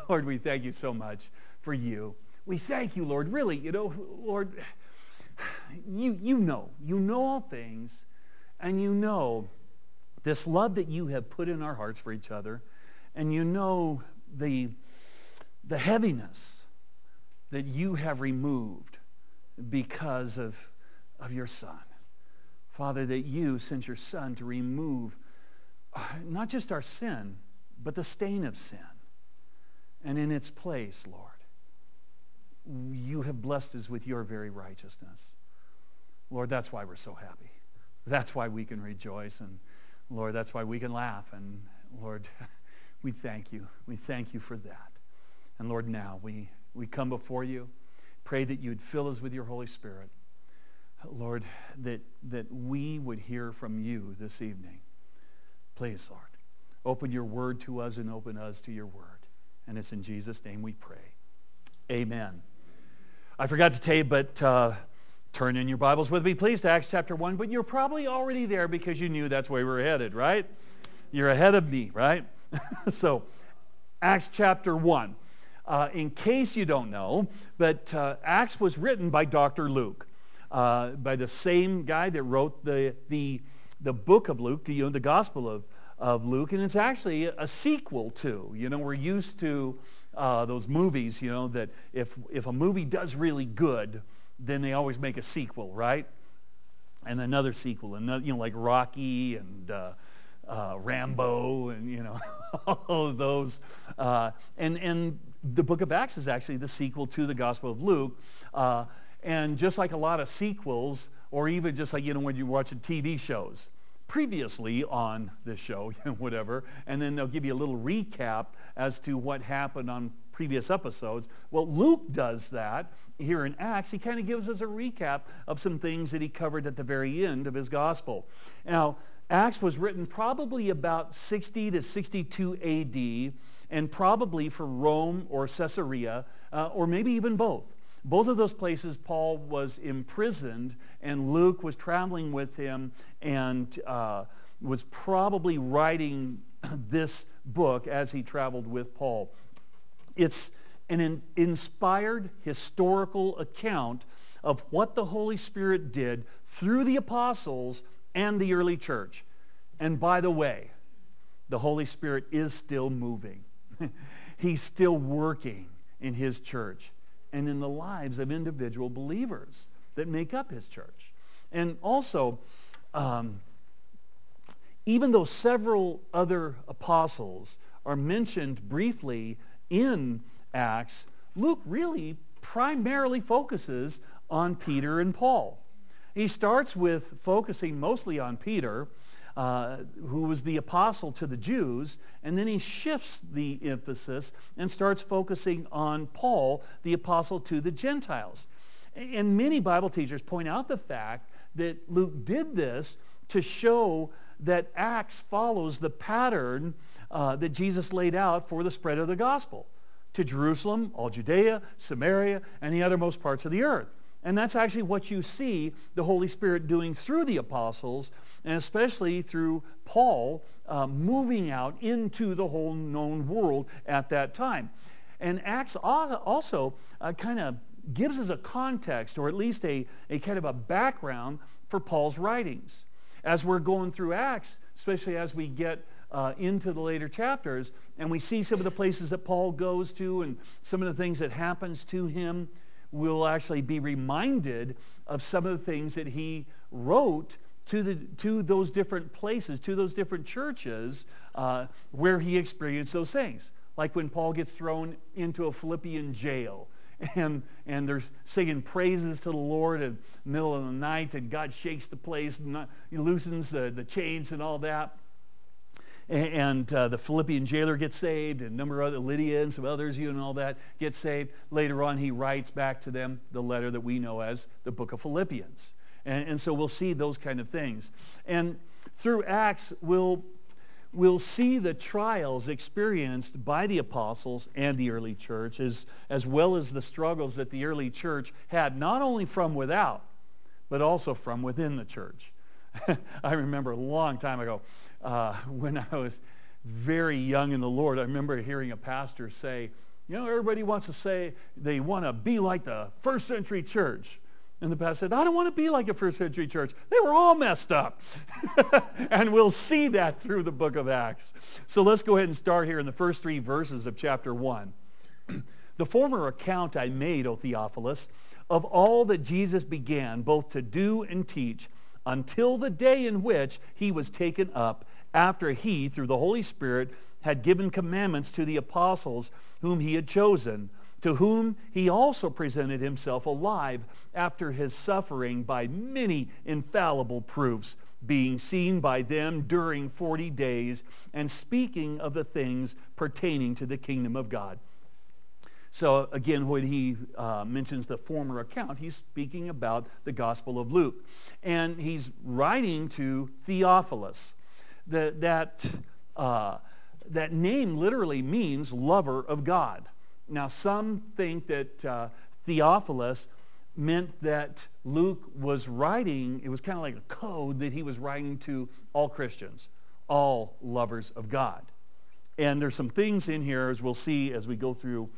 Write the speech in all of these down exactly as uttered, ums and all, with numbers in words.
Lord, we thank you so much for you. We thank you, Lord. Really, you know, Lord, you, you know. You know all things, and you know this love that you have put in our hearts for each other, and you know the, the heaviness that you have removed because of, of your Son. Father, that you sent your Son to remove uh, not just our sin, but the stain of sin. And in its place, Lord, you have blessed us with your very righteousness. Lord, that's why we're so happy. That's why we can rejoice. And Lord, that's why we can laugh. And Lord, we thank you. We thank you for that. And Lord, now we, we come before you. Pray that you'd fill us with your Holy Spirit. Lord, that, that we would hear from you this evening. Please, Lord, open your word to us and open us to your word. And it's in Jesus' name we pray. Amen. I forgot to tell you, but uh, turn in your Bibles with me, please, to Acts chapter one. But you're probably already there because you knew that's where we were headed, right? You're ahead of me, right? So, Acts chapter one. Uh, in case you don't know, but uh, Acts was written by Doctor Luke, uh, by the same guy that wrote the the the book of Luke, you know, the Gospel of, of Luke, and it's actually a sequel to. You know, we're used to uh, those movies, you know, that if if a movie does really good, then they always make a sequel, right? And another sequel, another, you know, like Rocky and uh, uh, Rambo, and you know, all of those, uh, and and. The book of Acts is actually the sequel to the Gospel of Luke. Uh, and just like a lot of sequels, or even just like, you know, when you're watching T V shows, previously on this show, whatever, and then they'll give you a little recap as to what happened on previous episodes. Well, Luke does that here in Acts. He kind of gives us a recap of some things that he covered at the very end of his Gospel. Now, Acts was written probably about sixty to sixty-two A D, and probably for Rome or Caesarea, uh, or maybe even both. Both of those places, Paul was imprisoned, and Luke was traveling with him and uh, was probably writing this book as he traveled with Paul. It's an in- inspired historical account of what the Holy Spirit did through the apostles and the early church. And by the way, the Holy Spirit is still moving. He's still working in his church and in the lives of individual believers that make up his church. And also, um, even though several other apostles are mentioned briefly in Acts, Luke really primarily focuses on Peter and Paul. He starts with focusing mostly on Peter, Uh, who was the apostle to the Jews, and then he shifts the emphasis and starts focusing on Paul, the apostle to the Gentiles. And many Bible teachers point out the fact that Luke did this to show that Acts follows the pattern uh, that Jesus laid out for the spread of the gospel to Jerusalem, all Judea, Samaria, and the uttermost parts of the earth. And that's actually what you see the Holy Spirit doing through the apostles, and especially through Paul uh, moving out into the whole known world at that time. And Acts also uh, kind of gives us a context, or at least a, a kind of a background for Paul's writings. As we're going through Acts, especially as we get uh, into the later chapters, and we see some of the places that Paul goes to and some of the things that happens to him, we'll actually be reminded of some of the things that he wrote to the to those different places, to those different churches uh, where he experienced those things. Like when Paul gets thrown into a Philippian jail, and and they're singing praises to the Lord in the middle of the night, and God shakes the place, and not, he loosens the, the chains and all that. And uh, the Philippian jailer gets saved, and a number of other, Lydia and some others, you know, and all that, get saved. Later on, he writes back to them the letter that we know as the book of Philippians. And, and so we'll see those kind of things. And through Acts, we'll, we'll see the trials experienced by the apostles and the early church, as, as well as the struggles that the early church had, not only from without, but also from within the church. I remember a long time ago, uh, when I was very young in the Lord, I remember hearing a pastor say You know, everybody wants to say they want to be like the first century church. And the pastor said, I don't want to be like a first century church. They were all messed up. And we'll see that through the book of Acts. So let's go ahead and start here in the first three verses of chapter one. The former account I made, O Theophilus, of all that Jesus began both to do and teach until the day in which he was taken up, after he, through the Holy Spirit, had given commandments to the apostles whom he had chosen, to whom he also presented himself alive after his suffering by many infallible proofs, being seen by them during forty days, and speaking of the things pertaining to the kingdom of God. So again, when he uh, mentions the former account, he's speaking about the Gospel of Luke. And he's writing to Theophilus. The, that, uh, that name literally means lover of God. Now, some think that uh, Theophilus meant that Luke was writing, it was kind of like a code that he was writing to all Christians, all lovers of God. And there's some things in here, as we'll see as we go through,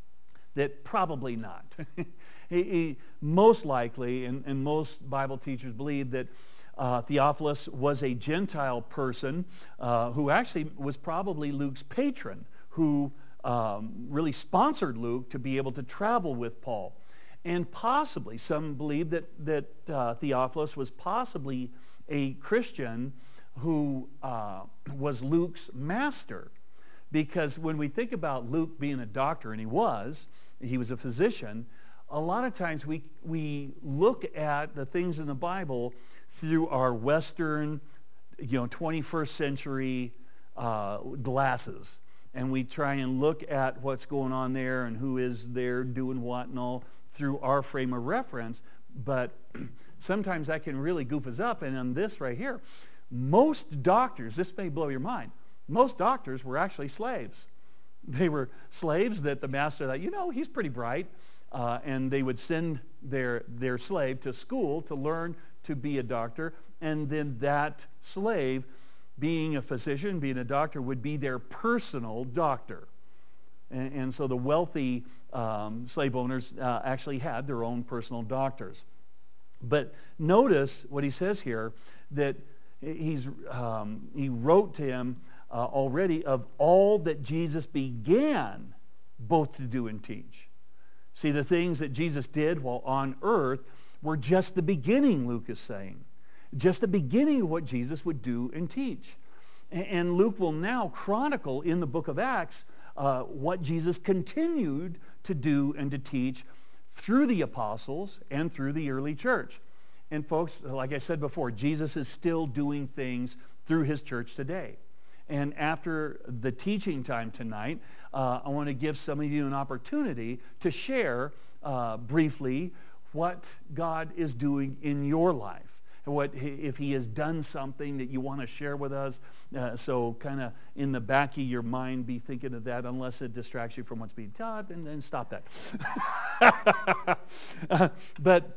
that probably not. he, he, most likely, and, and most Bible teachers believe that uh, Theophilus was a Gentile person uh, who actually was probably Luke's patron, who um, really sponsored Luke to be able to travel with Paul. And possibly, some believe that, that uh, Theophilus was possibly a Christian who uh, was Luke's master. Because when we think about Luke being a doctor, and he was, he was a physician, a lot of times we, we look at the things in the Bible through our Western, you know, twenty-first century uh, glasses. And we try and look at what's going on there and who is there doing what and all through our frame of reference. But sometimes that can really goof us up. And on this right here, most doctors, this may blow your mind, most doctors were actually slaves. They were slaves that the master thought, you know, he's pretty bright. Uh, and they would send their, their slave to school to learn to be a doctor. And then that slave, being a physician, being a doctor, would be their personal doctor. And, and so the wealthy um, slave owners uh, actually had their own personal doctors. But notice what he says here, that he's, um, he wrote to him uh, already of all that Jesus began both to do and teach. See, the things that Jesus did while on earth were just the beginning, Luke is saying. Just the beginning of what Jesus would do and teach. And Luke will now chronicle in the book of Acts uh, what Jesus continued to do and to teach through the apostles and through the early church. And folks, like I said before, Jesus is still doing things through his church today. And after the teaching time tonight, uh, I want to give some of you an opportunity to share uh, briefly what God is doing in your life. What if he has done something that you want to share with us. Uh, so kind of in the back of your mind, be thinking of that, unless it distracts you from what's being taught, and then stop that. uh, but,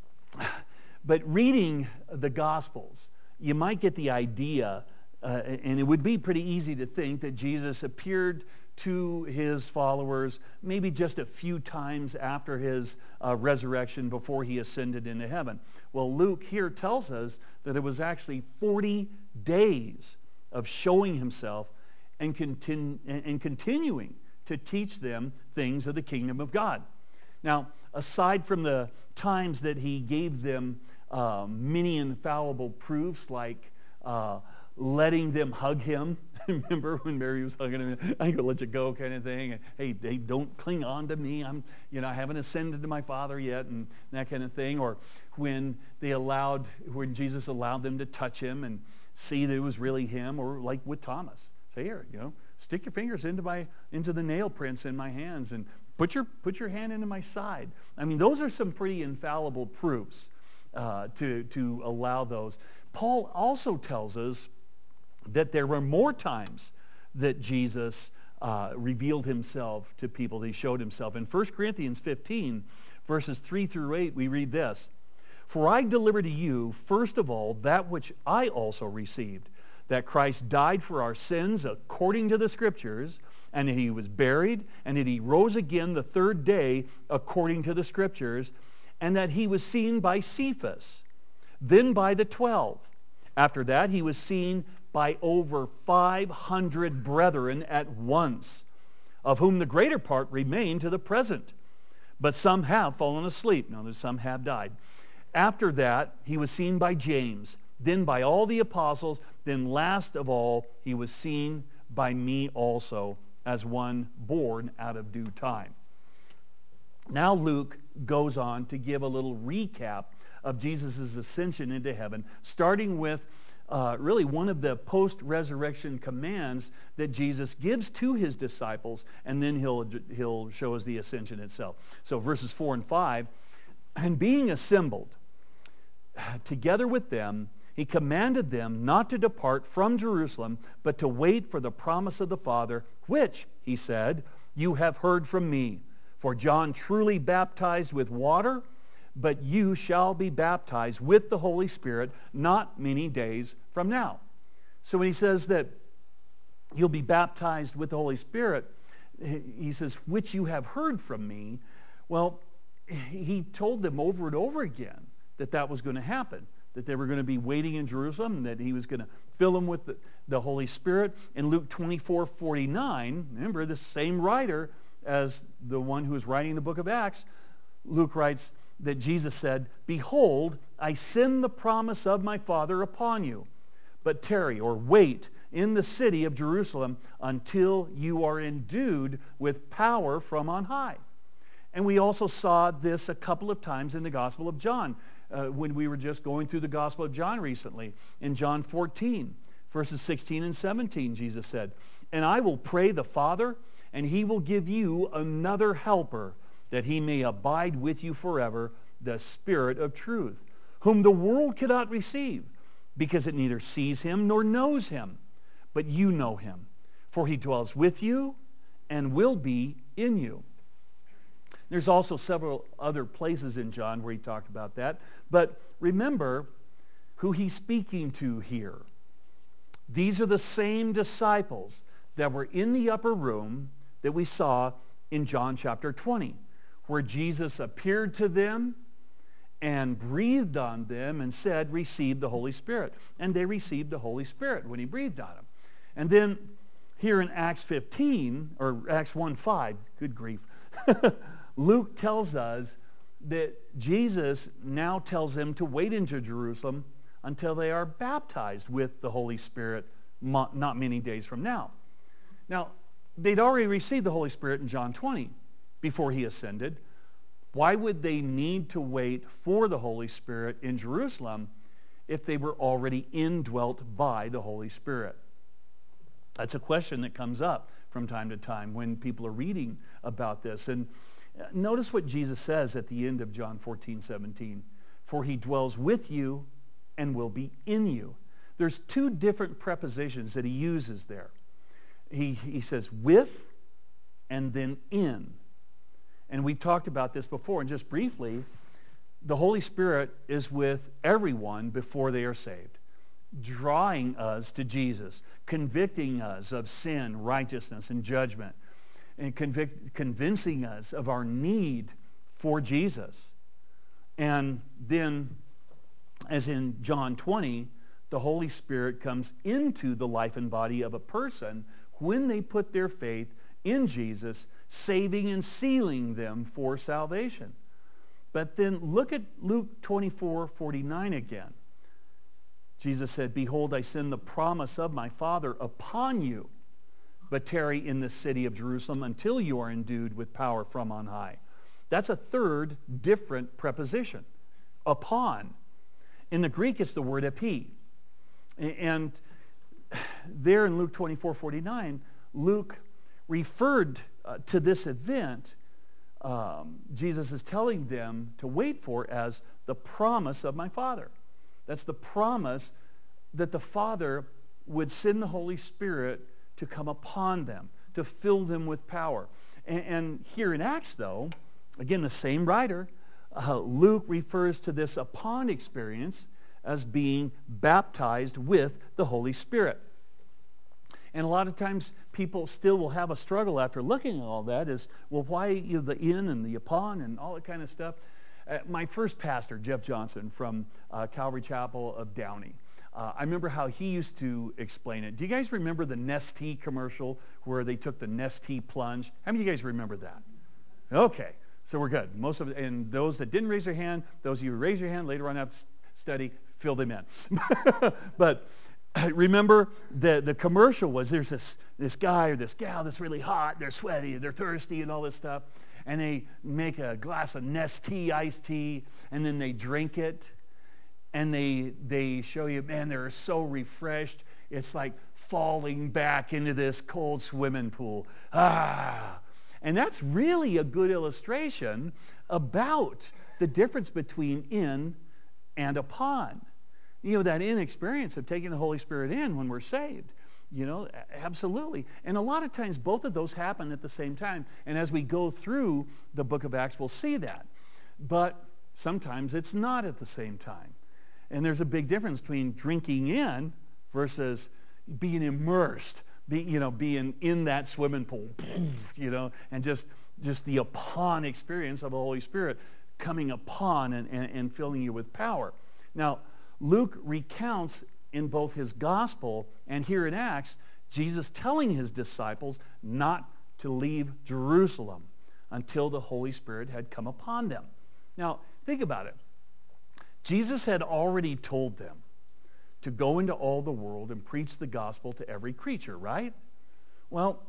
but reading the Gospels, you might get the idea, uh, and it would be pretty easy to think that Jesus appeared to his followers maybe just a few times after his uh, resurrection before he ascended into heaven. Well, Luke here tells us that it was actually forty days of showing himself and, continu- and continuing to teach them things of the kingdom of God. Now, aside from the times that he gave them uh, many infallible proofs, like uh, letting them hug him. Remember when Mary was hugging him? I ain't gonna let you go, kind of thing. And, hey, hey, don't cling on to me. I'm, you know, I haven't ascended to my Father yet, and that kind of thing. Or when they allowed, when Jesus allowed them to touch him and see that it was really him. Or like with Thomas, say, here, you know, stick your fingers into my, into the nail prints in my hands, and put your, put your hand into my side. I mean, those are some pretty infallible proofs uh, to to allow those. Paul also tells us that there were more times that Jesus uh, revealed himself to people. He showed himself. In First Corinthians fifteen, verses three through eight, we read this. For I delivered to you, first of all, that which I also received, that Christ died for our sins according to the Scriptures, and that he was buried, and that he rose again the third day according to the Scriptures, and that he was seen by Cephas, then by the twelve. After that, he was seen by over five hundred brethren at once, of whom the greater part remain to the present. But some have fallen asleep. Now, there's some have died. After that, he was seen by James, then by all the apostles, then last of all, he was seen by me also, as one born out of due time. Now Luke goes on to give a little recap of Jesus' ascension into heaven, starting with uh, really one of the post-resurrection commands that Jesus gives to his disciples, and then he'll, he'll show us the ascension itself. So verses four and five, and being assembled together with them, he commanded them not to depart from Jerusalem, but to wait for the promise of the Father, which, he said, you have heard from me. For John truly baptized with water, but you shall be baptized with the Holy Spirit not many days from now. So when he says that you'll be baptized with the Holy Spirit, he says, which you have heard from me. Well, he told them over and over again that that was going to happen, that they were going to be waiting in Jerusalem, and that he was going to fill them with the, the Holy Spirit. In Luke twenty-four forty-nine, remember, the same writer as the one who is writing the book of Acts, Luke writes that Jesus said, behold, I send the promise of my Father upon you, but tarry or wait in the city of Jerusalem until you are endued with power from on high. And we also saw this a couple of times in the Gospel of John, uh, when we were just going through the Gospel of John recently. In John fourteen, verses sixteen and seventeen, Jesus said, and I will pray the Father, and he will give you another helper, that he may abide with you forever, the Spirit of truth, whom the world cannot receive, because it neither sees him nor knows him. But you know him, for he dwells with you and will be in you. There's also several other places in John where he talked about that. But remember who he's speaking to here. These are the same disciples that were in the upper room that we saw in John chapter twenty, where Jesus appeared to them and breathed on them and said, receive the Holy Spirit. And they received the Holy Spirit when he breathed on them. And then here in Acts fifteen, or Acts one five, good grief, Luke tells us that Jesus now tells them to wait into Jerusalem until they are baptized with the Holy Spirit not many days from now. Now, they'd already received the Holy Spirit in John twenty before he ascended. Why would they need to wait for the Holy Spirit in Jerusalem if they were already indwelt by the Holy Spirit? That's a question that comes up from time to time when people are reading about this. And notice what Jesus says at the end of John fourteen seventeen. For he dwells with you and will be in you. There's two different prepositions that he uses there. He, he says with and then in. And we talked about this before, and just briefly, the Holy Spirit is with everyone before they are saved, drawing us to Jesus, convicting us of sin, righteousness, and judgment, and convict, convincing us of our need for Jesus. And then, as in John twenty, the Holy Spirit comes into the life and body of a person when they put their faith in Jesus, saving and sealing them for salvation. But then look at Luke twenty-four forty-nine again. Jesus said, behold, I send the promise of my Father upon you, but tarry in the city of Jerusalem until you are endued with power from on high. That's a third different preposition, upon. In the Greek, it's the word epi. And there in Luke twenty-four forty-nine, Luke referred uh, to this event um, Jesus is telling them to wait for as the promise of my Father. That's the promise that the Father would send the Holy Spirit to come upon them, to fill them with power. And, and here in Acts, though, again, the same writer, uh, Luke refers to this upon experience as being baptized with the Holy Spirit. And a lot of times people still will have a struggle after looking at all that is, well, why you know, the in and the upon and all that kind of stuff? Uh, my first pastor, Jeff Johnson, from uh, Calvary Chapel of Downey, uh, I remember how he used to explain it. Do you guys remember the Nestea commercial where they took the Nestea plunge? How many of you guys remember that? Okay, so we're good. Most of it, and those that didn't raise their hand, those of you who raised your hand later on after study, fill them in. But remember, the, the commercial was there's this, this guy or this gal that's really hot, they're sweaty, they're thirsty and all this stuff, and they make a glass of Nestea iced tea, and then they drink it, and they, they show you, man, they're so refreshed, it's like falling back into this cold swimming pool. Ah! And that's really a good illustration about the difference between in and upon. You know, that in experience of taking the Holy Spirit in when we're saved. You know, absolutely. And a lot of times both of those happen at the same time. And as we go through the book of Acts, we'll see that. But sometimes it's not at the same time. And there's a big difference between drinking in versus being immersed, be, you know, being in that swimming pool, you know, and just, just the upon experience of the Holy Spirit coming upon and, and, and filling you with power. Now, Luke recounts in both his gospel and here in Acts, Jesus telling his disciples not to leave Jerusalem until the Holy Spirit had come upon them. Now, think about it. Jesus had already told them to go into all the world and preach the gospel to every creature, right? Well,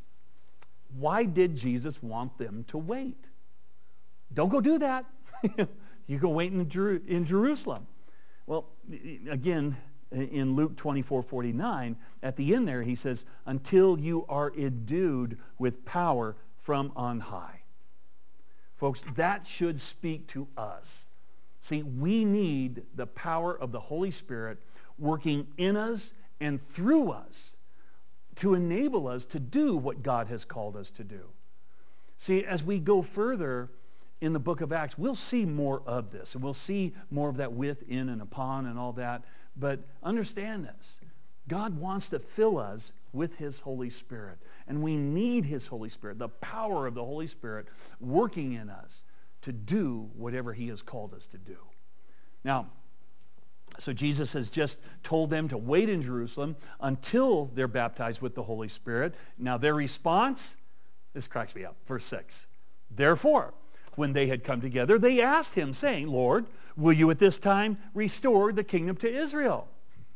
why did Jesus want them to wait? Don't go do that. You go wait in, Jer- in Jerusalem. Well, again, in Luke twenty-four forty-nine, at the end there, he says, until you are endued with power from on high. Folks, that should speak to us. See, we need the power of the Holy Spirit working in us and through us to enable us to do what God has called us to do. See, as we go further in the book of Acts, we'll see more of this, and we'll see more of that with, in, and upon, and all that. But understand this. God wants to fill us with his Holy Spirit, and we need his Holy Spirit, the power of the Holy Spirit working in us to do whatever he has called us to do. Now, so Jesus has just told them to wait in Jerusalem until they're baptized with the Holy Spirit. Now their response, this cracks me up, verse six. Therefore, when they had come together, they asked him, saying, Lord, will you at this time restore the kingdom to Israel?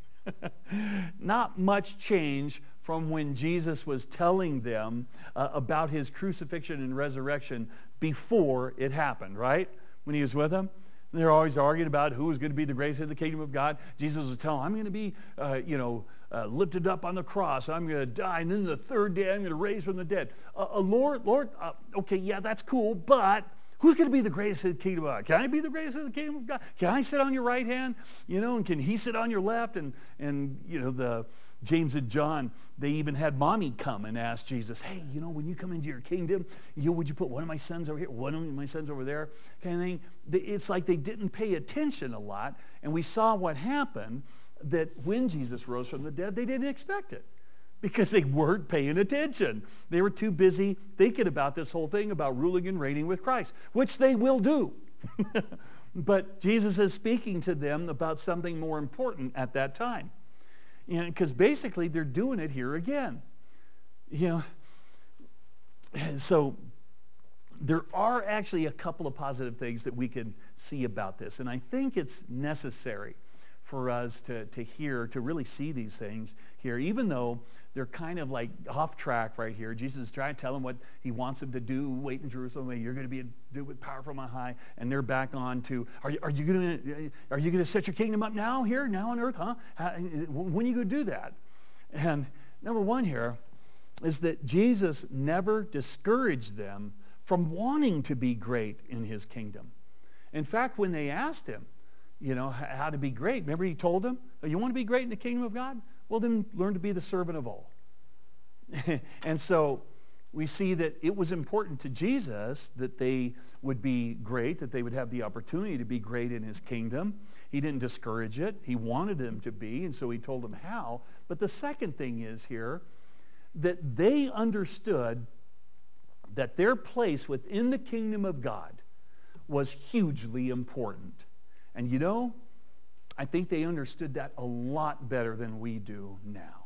Not much change from when Jesus was telling them uh, about his crucifixion and resurrection before it happened, right? When he was with them. They're always arguing about who was going to be the greatest in the kingdom of God. Jesus was telling them, I'm going to be, uh, you know, uh, lifted up on the cross. I'm going to die, and then the third day I'm going to raise from the dead. Uh, uh, Lord, Lord, uh, okay, yeah, that's cool, but who's going to be the greatest in the kingdom of God? Can I be the greatest in the kingdom of God? Can I sit on your right hand? You know, and can he sit on your left? And, and you know, the James and John, they even had mommy come and ask Jesus, hey, you know, when you come into your kingdom, you, would you put one of my sons over here, one of my sons over there, kind of thing? It's like they didn't pay attention a lot, and we saw what happened, that when Jesus rose from the dead, they didn't expect it because they weren't paying attention. They were too busy thinking about this whole thing about ruling and reigning with Christ, which they will do. But Jesus is speaking to them about something more important at that time. You know, because basically they're doing it here again. You know, so there are actually a couple of positive things that we can see about this, and I think it's necessary for us to, to hear, to really see these things here, even though they're kind of like off track right here. Jesus is trying to tell them what he wants them to do. Wait in Jerusalem, you're going to be do with power from on high, and they're back on to, are you, are you going to are you going to set your kingdom up now here, now on earth, huh? How, when are you going to do that? And number one here is that Jesus never discouraged them from wanting to be great in his kingdom. In fact, when they asked him, you know, how to be great, remember he told them, oh, you want to be great in the kingdom of God? Well, then learn to be the servant of all. And so we see that it was important to Jesus that they would be great, that they would have the opportunity to be great in his kingdom. He didn't discourage it. He wanted them to be, and so he told them how. But the second thing is here that they understood that their place within the kingdom of God was hugely important. And you know, I think they understood that a lot better than we do now.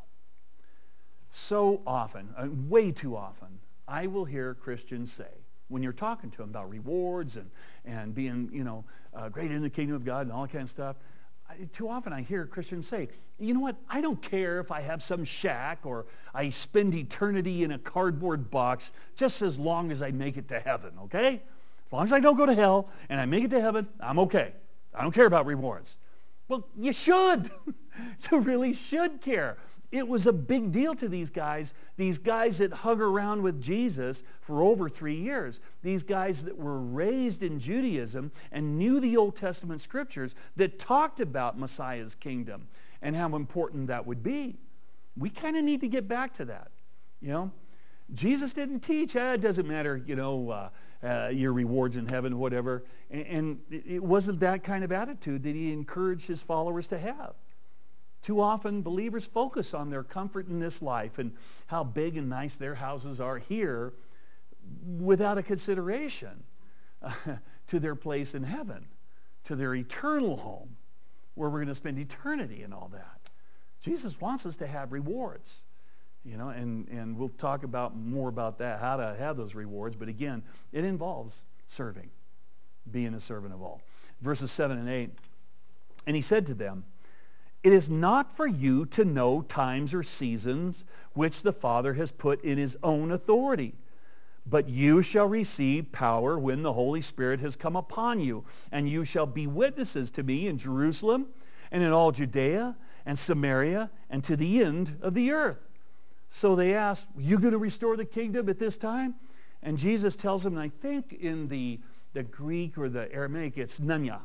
So often, uh, way too often, I will hear Christians say, when you're talking to them about rewards and, and being, you know, uh, great in the kingdom of God and all that kind of stuff, I, too often I hear Christians say, you know what, I don't care if I have some shack or I spend eternity in a cardboard box just as long as I make it to heaven, okay? As long as I don't go to hell and I make it to heaven, I'm okay. I don't care about rewards. Well, you should. You really should care. It was a big deal to these guys, these guys that hung around with Jesus for over three years, these guys that were raised in Judaism and knew the Old Testament scriptures that talked about Messiah's kingdom and how important that would be. We kind of need to get back to that, you know. Jesus didn't teach, eh, it doesn't matter, you know, uh, uh, your rewards in heaven, whatever. And, and it wasn't that kind of attitude that he encouraged his followers to have. Too often, believers focus on their comfort in this life and how big and nice their houses are here without a consideration uh, to their place in heaven, to their eternal home, where we're going to spend eternity and all that. Jesus wants us to have rewards. You know, and, and we'll talk about more about that, how to have those rewards. But again, it involves serving, being a servant of all. Verses seven and eight, and he said to them, it is not for you to know times or seasons which the Father has put in his own authority, but you shall receive power when the Holy Spirit has come upon you, and you shall be witnesses to me in Jerusalem and in all Judea and Samaria and to the end of the earth. So they asked, are you going to restore the kingdom at this time? And Jesus tells them, and I think in the, the Greek or the Aramaic, it's nanya.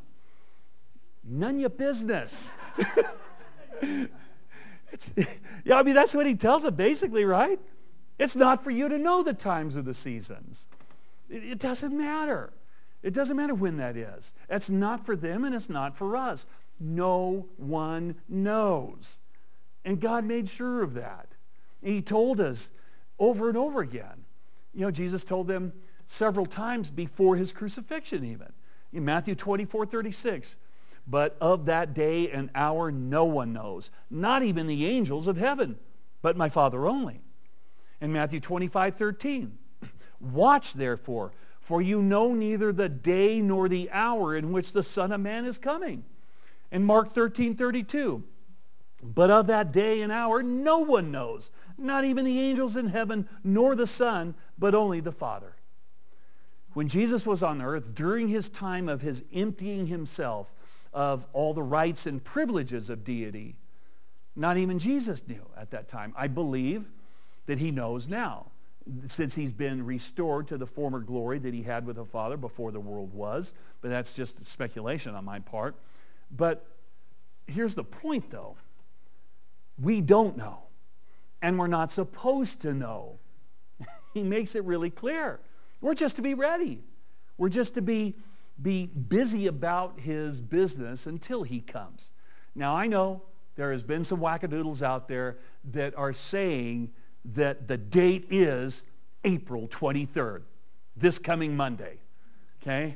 Nanya business. it's, yeah, I mean, that's what he tells them basically, right? It's not for you to know the times or the seasons. It, it doesn't matter. It doesn't matter when that is. It's not for them and it's not for us. No one knows. And God made sure of that. He told us over and over again. You know, Jesus told them several times before his crucifixion even. In Matthew twenty-four thirty-six, but of that day and hour no one knows, not even the angels of heaven, but my Father only. In Matthew twenty-five thirteen, watch therefore, for you know neither the day nor the hour in which the Son of Man is coming. In Mark thirteen thirty-two, but of that day and hour no one knows, not even the angels in heaven, nor the Son, but only the Father. When Jesus was on earth, during his time of his emptying himself of all the rights and privileges of deity, not even Jesus knew at that time. I believe that he knows now, since he's been restored to the former glory that he had with the Father before the world was. But that's just speculation on my part. But here's the point, though. We don't know, and we're not supposed to know. He makes it really clear. We're just to be ready. We're just to be, be busy about his business until he comes. Now, I know there has been some wackadoodles out there that are saying that the date is April twenty-third, this coming Monday, okay?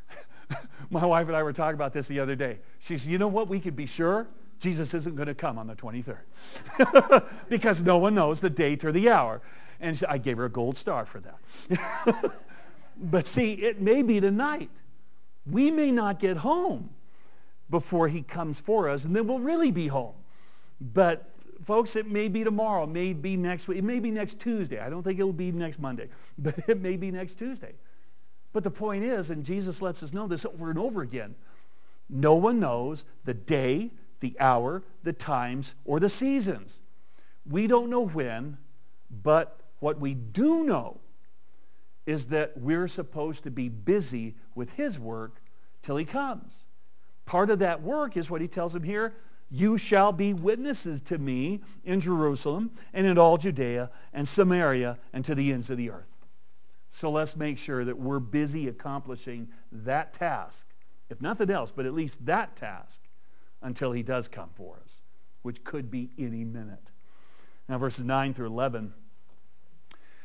My wife and I were talking about this the other day. She said, you know what, we could be sure Jesus isn't going to come on the twenty-third because no one knows the date or the hour. And she, I gave her a gold star for that. But see, it may be tonight. We may not get home before he comes for us, and then we'll really be home. But folks, it may be tomorrow. It may be next week. It may be next Tuesday. I don't think it'll be next Monday, but it may be next Tuesday. But the point is, and Jesus lets us know this over and over again, no one knows the day, the hour, the times, or the seasons. We don't know when, but what we do know is that we're supposed to be busy with his work till he comes. Part of that work is what he tells them here, you shall be witnesses to me in Jerusalem and in all Judea and Samaria and to the ends of the earth. So let's make sure that we're busy accomplishing that task, if nothing else, but at least that task, until he does come for us, which could be any minute. Now verses nine through eleven,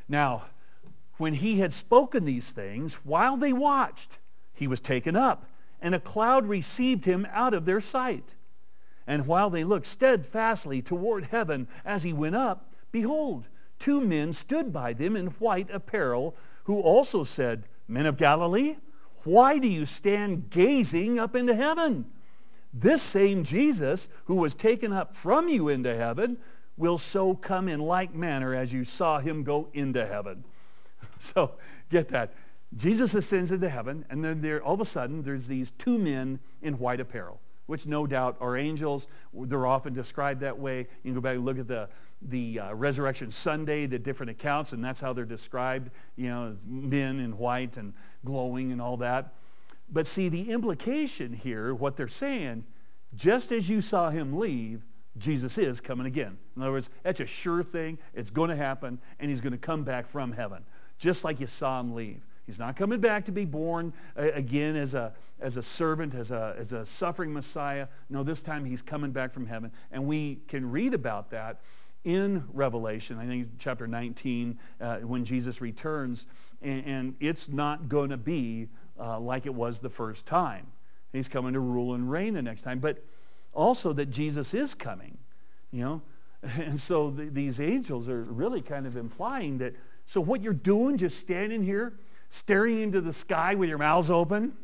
Now, when he had spoken these things, while they watched, he was taken up, and a cloud received him out of their sight. And while they looked steadfastly toward heaven as he went up, behold, two men stood by them in white apparel, who also said, Men of Galilee, why do you stand gazing up into heaven? This same Jesus, who was taken up from you into heaven, will so come in like manner as you saw him go into heaven. So, get that. Jesus ascends into heaven, and then there, all of a sudden, there's these two men in white apparel, which no doubt are angels. They're often described that way. You can go back and look at the, the uh, Resurrection Sunday, the different accounts, and that's how they're described, you know, as men in white and glowing and all that. But see, the implication here, what they're saying, just as you saw him leave, Jesus is coming again. In other words, that's a sure thing. It's going to happen, and he's going to come back from heaven, just like you saw him leave. He's not coming back to be born uh, again as a as a servant, as a as a suffering Messiah. No, this time he's coming back from heaven, and we can read about that in Revelation. I think chapter nineteen, uh, when Jesus returns, and, and it's not going to be uh, like it was the first time. He's coming to rule and reign the next time, but also that Jesus is coming, you know. And so the, these angels are really kind of implying that. So what you're doing, just standing here, staring into the sky with your mouths open,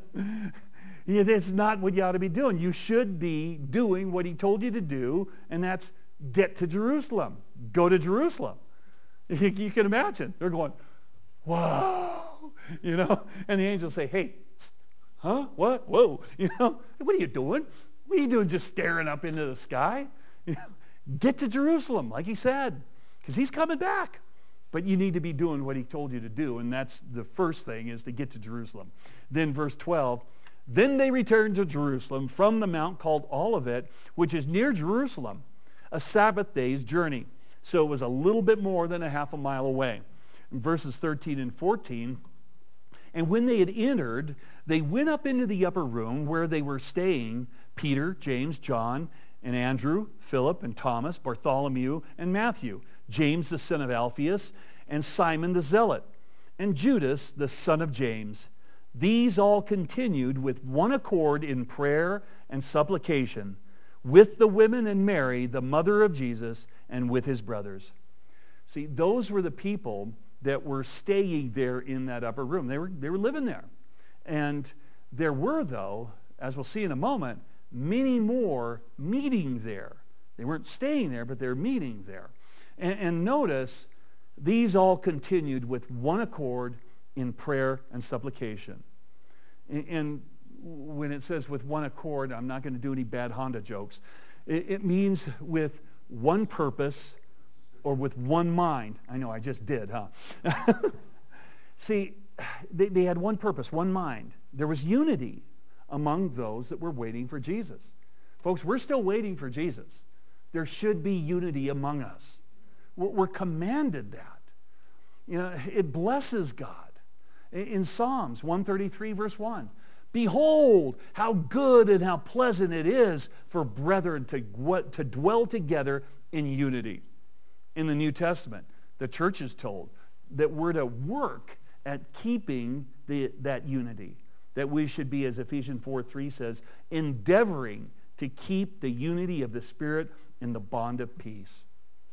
yeah, that's not what you ought to be doing. You should be doing what he told you to do, and that's get to Jerusalem. Go to Jerusalem. You, you can imagine. They're going, whoa, you know, and the angels say, hey, huh, what, whoa, you know, what are you doing? What are you doing just staring up into the sky? You know, get to Jerusalem, like he said, because he's coming back. But you need to be doing what he told you to do, and that's the first thing, is to get to Jerusalem. Then verse twelve, then they returned to Jerusalem from the mount called Olivet, which is near Jerusalem, a Sabbath day's journey. So it was a little bit more than a half a mile away. In verses thirteen and fourteen, and when they had entered, they went up into the upper room where they were staying, Peter, James, John, and Andrew, Philip, and Thomas, Bartholomew, and Matthew, James the son of Alphaeus, and Simon the Zealot, and Judas the son of James. These all continued with one accord in prayer and supplication, with the women and Mary, the mother of Jesus, and with his brothers. See, those were the people that were staying there in that upper room. They were, they were living there. And there were, though, as we'll see in a moment, many more meeting there. They weren't staying there, but they're meeting there. And, and notice, these all continued with one accord in prayer and supplication. And, and when it says with one accord, I'm not going to do any bad Honda jokes. It, it means with one purpose or with one mind. I know I just did, huh? See, they, they had one purpose, one mind. There was unity among those that were waiting for Jesus. Folks, we're still waiting for Jesus. There should be unity among us. We're, we're commanded that. You know, it blesses God. In, in Psalms one thirty-three, verse one, behold, how good and how pleasant it is for brethren to, to dwell together in unity. In the New Testament, the church is told that we're to work at keeping the, that unity. That we should be, as Ephesians four three says, endeavoring to keep the unity of the Spirit in the bond of peace.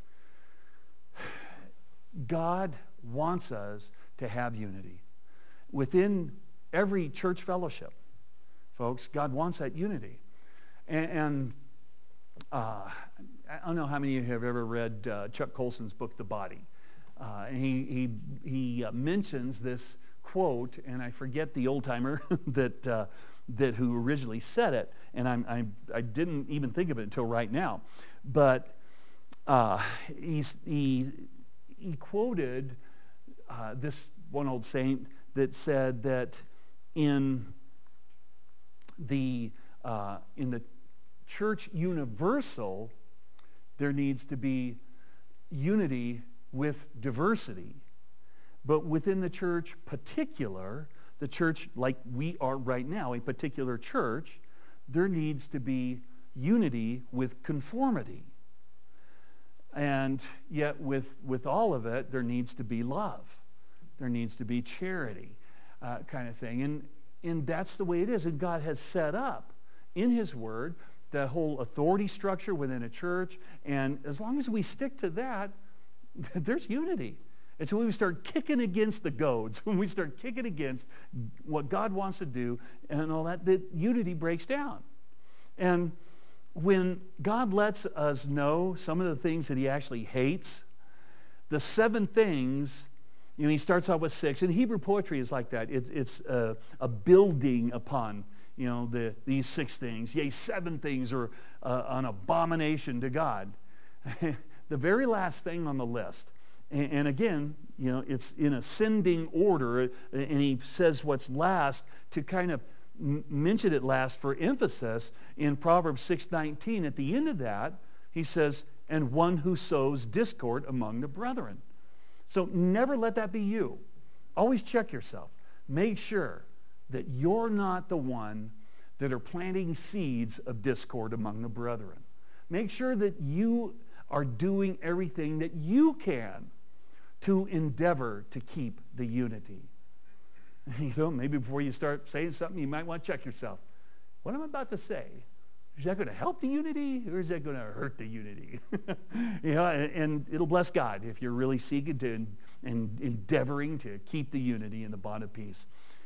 God wants us to have unity. Within every church fellowship, folks, God wants that unity. And, and uh, I don't know how many of you have ever read uh, Chuck Colson's book, The Body. Uh, and he, he, he uh, mentions this quote, and I forget the old-timer that uh, that who originally said it, and I'm, I I didn't even think of it until right now. But uh, he's, he he quoted uh, this one old saint that said that in the uh, in the church universal, there needs to be unity with diversity. But within the church particular, the church like we are right now, a particular church, there needs to be unity with conformity. And yet with, with all of it, there needs to be love. There needs to be charity, uh, kind of thing. And, and that's the way it is. And God has set up in his word the whole authority structure within a church. And as long as we stick to that, there's unity. It's when we start kicking against the goads, when we start kicking against what God wants to do and all that, that unity breaks down. And when God lets us know some of the things that he actually hates, the seven things, you know, he starts out with six. And Hebrew poetry is like that. It, it's a, a building upon, you know, the, these six things. Yea, seven things are uh, an abomination to God. The very last thing on the list, and, and again, you know, it's in ascending order, and he says what's last to kind of mention it last for emphasis. In Proverbs six nineteen, at the end of that, he says, and one who sows discord among the brethren. So never let that be you. Always check yourself. Make sure that you're not the one that are planting seeds of discord among the brethren. Make sure that you are doing everything that you can to endeavor to keep the unity. You know, maybe before you start saying something, you might want to check yourself. What am I about to say? Is that going to help the unity, or is that going to hurt the unity? You know, and, and it'll bless God if you're really seeking to and endeavoring to keep the unity and the bond of peace.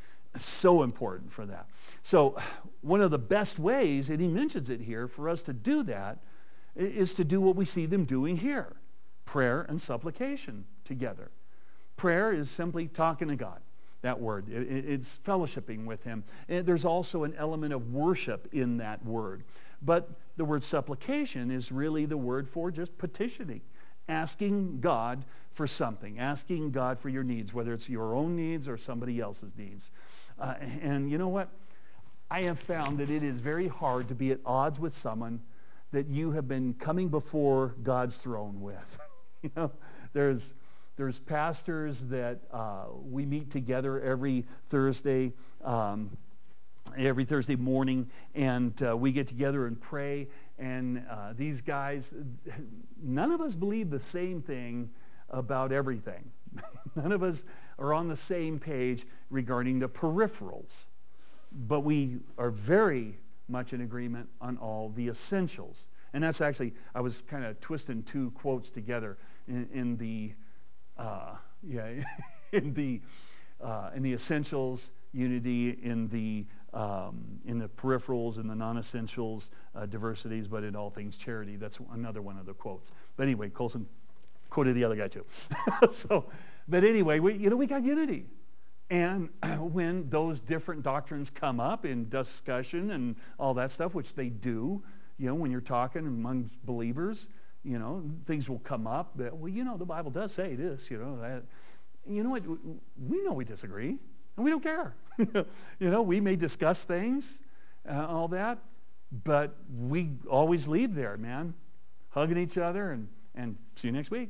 So important for that. So one of the best ways, and he mentions it here, for us to do that is to do what we see them doing here. Prayer and supplication together. Prayer is simply talking to God. That word. It, it's fellowshipping with him. And there's also an element of worship in that word. But the word supplication is really the word for just petitioning, asking God for something, asking God for your needs, whether it's your own needs or somebody else's needs. Uh, and you know what? I have found that it is very hard to be at odds with someone that you have been coming before God's throne with. You know, there's There's pastors that uh, we meet together every Thursday, um, every Thursday morning, and uh, we get together and pray. And uh, these guys, none of us believe the same thing about everything. None of us are on the same page regarding the peripherals. But we are very much in agreement on all the essentials. And that's actually, I was kind of twisting two quotes together in, in the... Uh, yeah, in the uh, in the essentials, unity, in the um, in the peripherals, in the non-essentials, uh, diversities, but in all things charity. That's another one of the quotes. But anyway, Colson quoted the other guy too. So, but anyway, we you know we got unity, and when those different doctrines come up in discussion and all that stuff, which they do, you know, when you're talking amongst believers. You know, things will come up that, well, you know, the Bible does say this, you know. That, you know what? We know we disagree, and we don't care. You know, we may discuss things, uh, all that, but we always leave there, man, hugging each other and, and see you next week.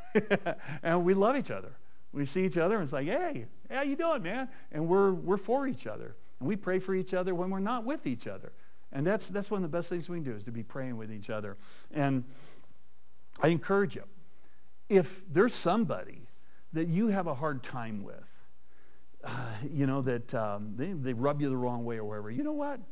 And we love each other. We see each other, and it's like, hey, how you doing, man? And we're we're for each other. And we pray for each other when we're not with each other. And that's that's one of the best things we can do is to be praying with each other. And I encourage you, if there's somebody that you have a hard time with, uh, you know, that um, they, they rub you the wrong way or whatever, you know what?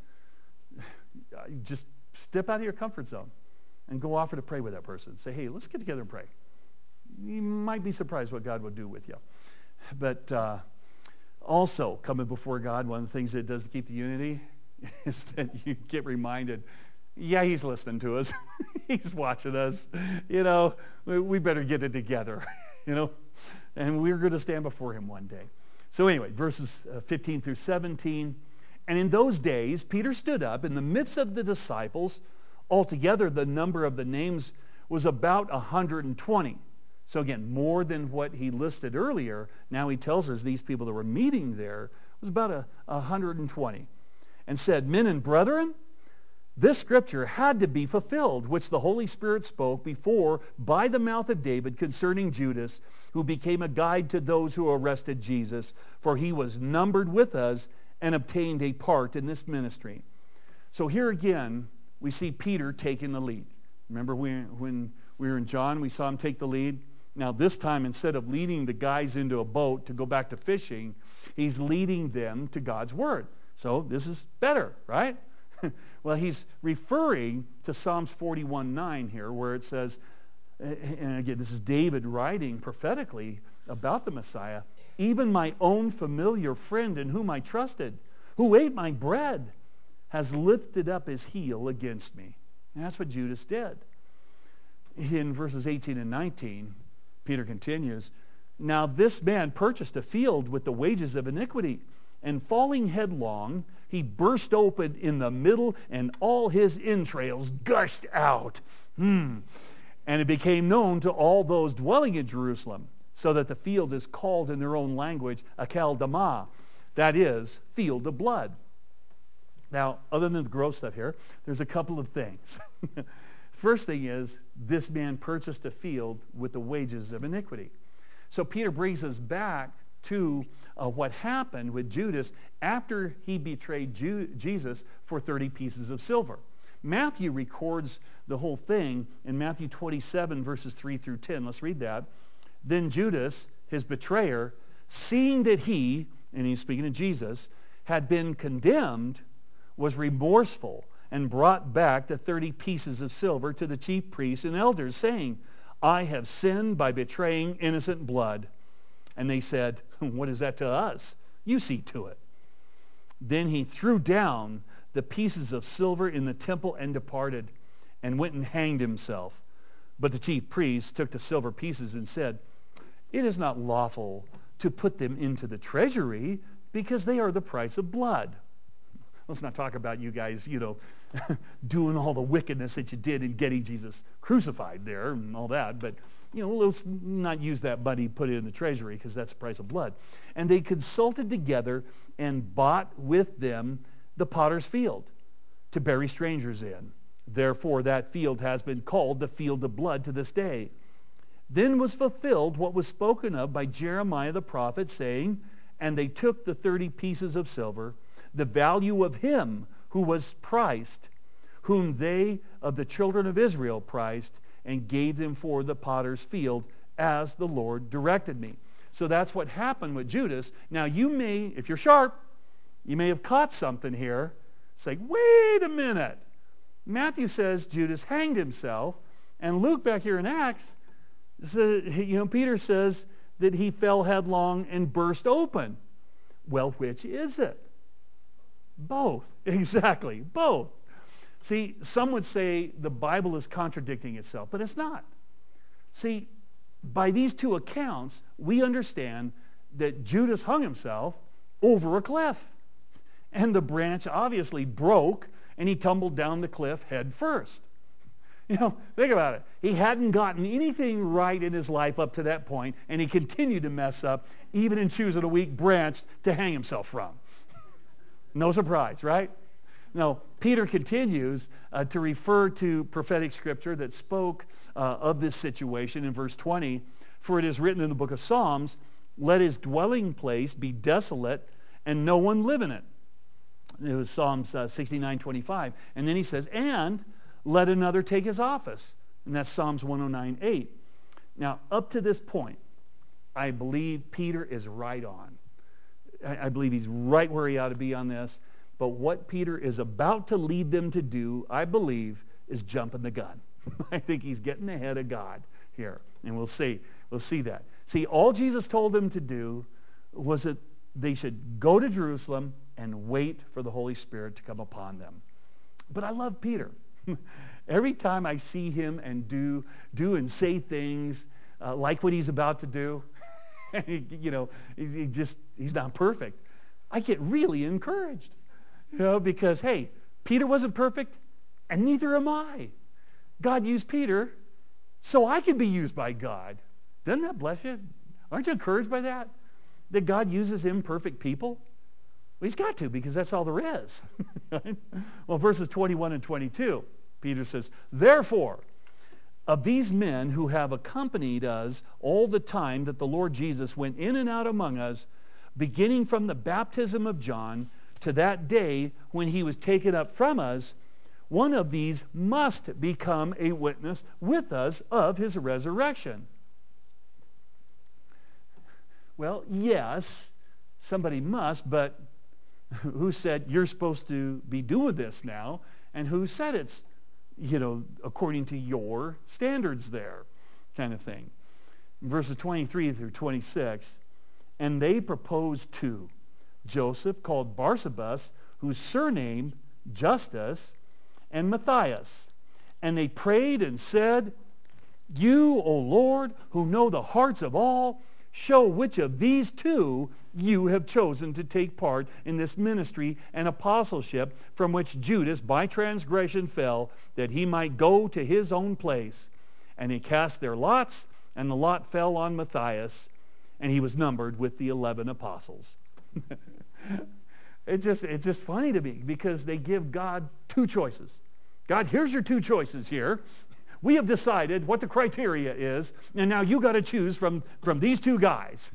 Just step out of your comfort zone and go offer to pray with that person. Say, hey, let's get together and pray. You might be surprised what God will do with you. But uh, also, coming before God, one of the things that it does to keep the unity is that you get reminded, yeah, he's listening to us. He's watching us. You know, we better get it together, you know. And we're going to stand before him one day. So anyway, verses fifteen through seventeen. And in those days, Peter stood up in the midst of the disciples. Altogether, the number of the names was about one hundred twenty. So again, more than what he listed earlier. Now he tells us these people that were meeting there was about a, one hundred twenty. And said, men and brethren, this scripture had to be fulfilled, which the Holy Spirit spoke before by the mouth of David concerning Judas, who became a guide to those who arrested Jesus, for he was numbered with us and obtained a part in this ministry. So here again, we see Peter taking the lead. Remember when, when We were in John. We saw him take the lead. Now this time, instead of leading the guys into a boat to go back to fishing, he's leading them to God's word. So this is better, right? Well, he's referring to Psalms forty-one nine here, where it says, and again, this is David writing prophetically about the Messiah, even my own familiar friend in whom I trusted, who ate my bread, has lifted up his heel against me. And that's what Judas did. In verses eighteen and nineteen, Peter continues, now this man purchased a field with the wages of iniquity, and falling headlong, he burst open in the middle, and all his entrails gushed out. Hmm. And it became known to all those dwelling in Jerusalem, so that the field is called in their own language Akeldama, that is, field of blood. Now, other than the gross stuff here, there's a couple of things. First thing is, this man purchased a field with the wages of iniquity. So Peter brings us back to uh, what happened with Judas after he betrayed Ju- Jesus for thirty pieces of silver. Matthew records the whole thing in Matthew twenty-seven, verses three through ten. Let's read that. Then Judas, his betrayer, seeing that he, and he's speaking of Jesus, had been condemned, was remorseful and brought back the thirty pieces of silver to the chief priests and elders, saying, I have sinned by betraying innocent blood. And they said, what is that to us? You see to it. Then he threw down the pieces of silver in the temple and departed, and went and hanged himself. But the chief priests took the silver pieces and said, it is not lawful to put them into the treasury, because they are the price of blood. Let's not talk about you guys, you know, doing all the wickedness that you did in getting Jesus crucified there and all that. But, you know, let's not use that money, put it in the treasury, because that's the price of blood. And they consulted together and bought with them the potter's field to bury strangers in. Therefore, that field has been called the field of blood to this day. Then was fulfilled what was spoken of by Jeremiah the prophet, saying, and they took the thirty pieces of silver, the value of him who was priced, whom they of the children of Israel priced, and gave them for the potter's field, as the Lord directed me. So that's what happened with Judas. Now you may, if you're sharp, you may have caught something here. It's like, wait a minute. Matthew says Judas hanged himself, and Luke back here in Acts, says, you know, Peter says that he fell headlong and burst open. Well, which is it? Both. Exactly, both. See, some would say the Bible is contradicting itself, but it's not. See, by these two accounts, we understand that Judas hung himself over a cliff. And the branch obviously broke, and he tumbled down the cliff head first. You know, think about it. He hadn't gotten anything right in his life up to that point, and he continued to mess up, even in choosing a weak branch to hang himself from. No surprise, right? Now, Peter continues uh, to refer to prophetic scripture that spoke uh, of this situation in verse twenty. For it is written in the book of Psalms, let his dwelling place be desolate, and no one live in it. It was Psalms uh, sixty-nine twenty-five. And then he says, and let another take his office. And that's Psalms one oh nine eight. Now, up to this point, I believe Peter is right on. I, I believe he's right where he ought to be on this. But what Peter is about to lead them to do, I believe, is jumping the gun. I think he's getting ahead of God here. And we'll see. We'll see that. See, all Jesus told them to do was that they should go to Jerusalem and wait for the Holy Spirit to come upon them. But I love Peter. Every time I see him and do, do and say things uh, like what he's about to do, you know, he, he just, he's not perfect. I get really encouraged. You know, because, hey, Peter wasn't perfect, and neither am I. God used Peter so I can be used by God. Doesn't that bless you? Aren't you encouraged by that? That God uses imperfect people? Well, he's got to, because that's all there is. Right? Well, verses twenty-one and twenty-two, Peter says, therefore, of these men who have accompanied us all the time that the Lord Jesus went in and out among us, beginning from the baptism of John to that day when he was taken up from us, one of these must become a witness with us of his resurrection. Well, yes, somebody must, but who said you're supposed to be doing this now? And who said it's, you know, according to your standards there, kind of thing. Verses twenty-three through twenty-six, and they proposed two, Joseph called Barsabas, whose surname Justus, and Matthias. And they prayed and said, you, O Lord, who know the hearts of all, show which of these two you have chosen to take part in this ministry and apostleship from which Judas by transgression fell, that he might go to his own place. And they cast their lots, and the lot fell on Matthias, and he was numbered with the eleven apostles. It's just, it's just funny to me because they give God two choices. God, here's your two choices here. We have decided what the criteria is, and now you got to choose from, from these two guys.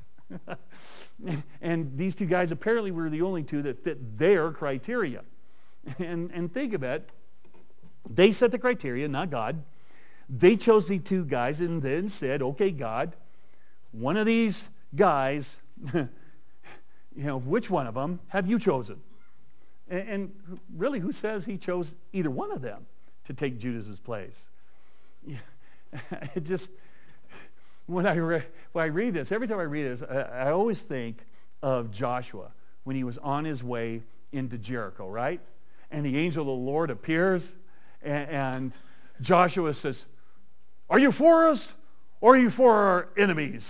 And these two guys apparently were the only two that fit their criteria. And, and think of it. They set the criteria, not God. They chose the two guys and then said, okay, God, one of these guys, you know, which one of them have you chosen? And, and really, who says he chose either one of them to take Judas's place? Yeah. It just, when I, re- when I read this, every time I read this, I, I always think of Joshua when he was on his way into Jericho, right? And the angel of the Lord appears, and, and Joshua says, are you for us or are you for our enemies?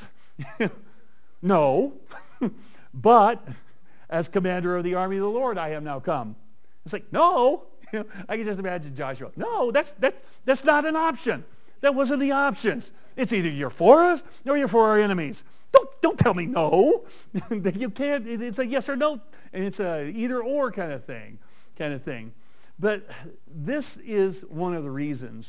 No, but as commander of the army of the Lord, I have now come. It's like, no. I can just imagine Joshua. No, that's, that's, that's not an option. That wasn't the options. It's either you're for us or you're for our enemies. Don't, don't tell me no. You can't. It's a yes or no. And it's a either or kind of thing, kind of thing. But this is one of the reasons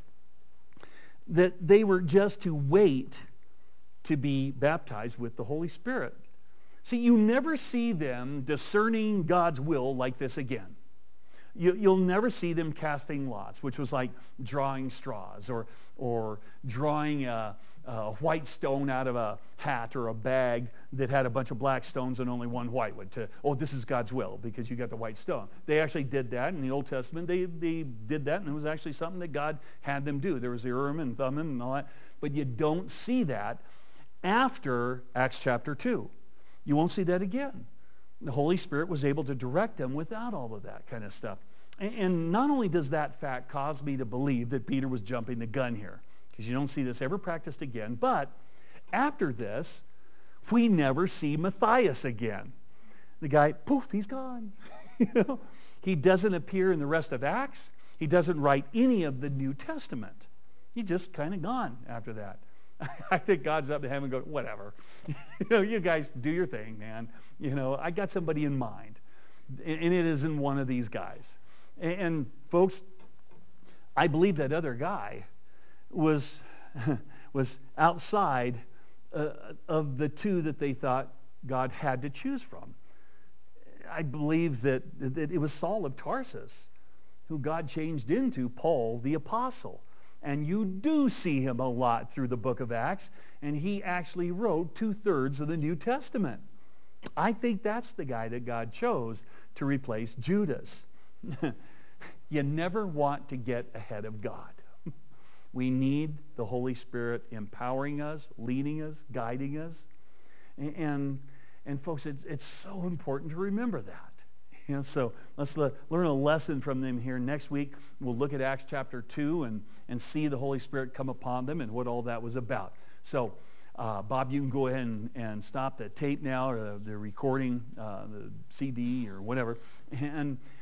that they were just to wait to be baptized with the Holy Spirit. See, you never see them discerning God's will like this again. You, you'll never see them casting lots, which was like drawing straws or, or drawing a, a white stone out of a hat or a bag that had a bunch of black stones and only one white one to, oh, this is God's will because you got the white stone. They actually did that in the Old Testament. They, they did that, and it was actually something that God had them do. There was the Urim and Thummim and all that. But you don't see that after Acts chapter two. You won't see that again. The Holy Spirit was able to direct them without all of that kind of stuff. And, and not only does that fact cause me to believe that Peter was jumping the gun here, because you don't see this ever practiced again, but after this, we never see Matthias again. The guy, poof, he's gone. You know? He doesn't appear in the rest of Acts. He doesn't write any of the New Testament. He's just kind of gone after that. I think God's up to heaven going, whatever. You know, you guys do your thing, man. You know, I got somebody in mind. And it isn't one of these guys. And, and folks, I believe that other guy was, was outside uh, of the two that they thought God had to choose from. I believe that, that it was Saul of Tarsus who God changed into Paul the Apostle. And you do see him a lot through the book of Acts, and he actually wrote two-thirds of the New Testament. I think that's the guy that God chose to replace Judas. You never want to get ahead of God. We need the Holy Spirit empowering us, leading us, guiding us. And, and, and folks, it's, it's so important to remember that. You know, so let's le- learn a lesson from them here. Next week, we'll look at Acts chapter two and, and see the Holy Spirit come upon them and what all that was about. So, uh, Bob, you can go ahead and, and stop the tape now or the, the recording, uh, the C D or whatever. And